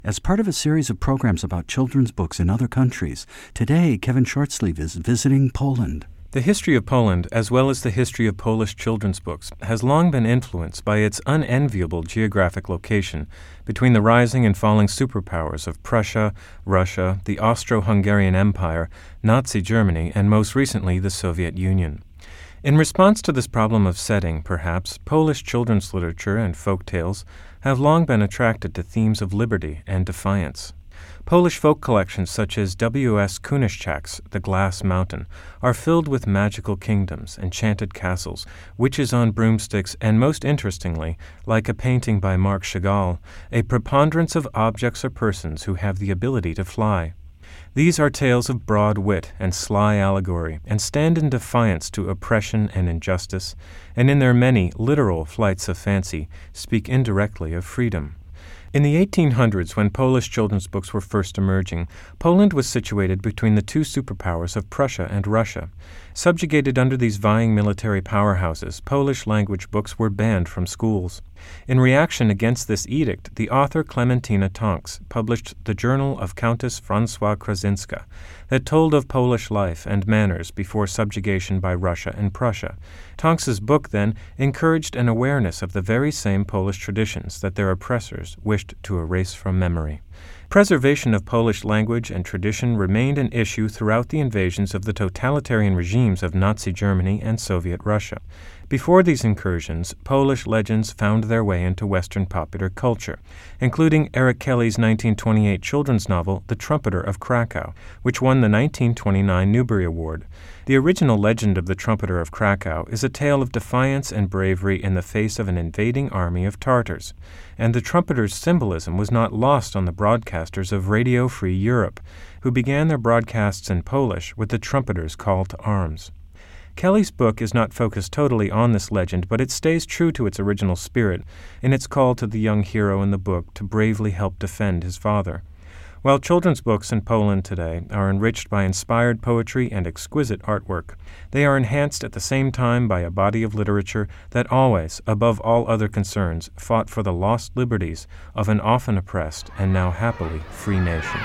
As part of a series of programs about children's books in other countries, today Kevin Shortsleeve is visiting Poland. The history of Poland, as well as the history of Polish children's books, has long been influenced by its unenviable geographic location between the rising and falling superpowers of Prussia, Russia, the Austro-Hungarian Empire, Nazi Germany, and most recently the Soviet Union. In response to this problem of setting, perhaps, Polish children's literature and folk tales have long been attracted to themes of liberty and defiance. Polish folk collections such as W.S. Kunishczak's The Glass Mountain are filled with magical kingdoms, enchanted castles, witches on broomsticks, and most interestingly, like a painting by Marc Chagall, a preponderance of objects or persons who have the ability to fly. These are tales of broad wit and sly allegory, and stand in defiance to oppression and injustice, and in their many literal flights of fancy speak indirectly of freedom. In the 1800s, when Polish children's books were first emerging, Poland was situated between the two superpowers of Prussia and Russia. Subjugated under these vying military powerhouses, Polish-language books were banned from schools. In reaction against this edict, the author Klementyna Tonks published the Journal of Countess Françoise Krasinska that told of Polish life and manners before subjugation by Russia and Prussia. Tonks's book, then, encouraged an awareness of the very same Polish traditions that their oppressors wished to erase from memory. Preservation of Polish language and tradition remained an issue throughout the invasions of the totalitarian regimes of Nazi Germany and Soviet Russia. Before these incursions, Polish legends found their way into Western popular culture, including Eric Kelly's 1928 children's novel The Trumpeter of Krakow, which won the 1929 Newbery Award. The original legend of the Trumpeter of Krakow is a tale of defiance and bravery in the face of an invading army of Tartars, and the trumpeter's symbolism was not lost on the broadcasters of Radio Free Europe, who began their broadcasts in Polish with the trumpeter's call to arms. Kelly's book is not focused totally on this legend, but it stays true to its original spirit in its call to the young hero in the book to bravely help defend his father. While children's books in Poland today are enriched by inspired poetry and exquisite artwork, they are enhanced at the same time by a body of literature that always, above all other concerns, fought for the lost liberties of an often oppressed and now happily free nation.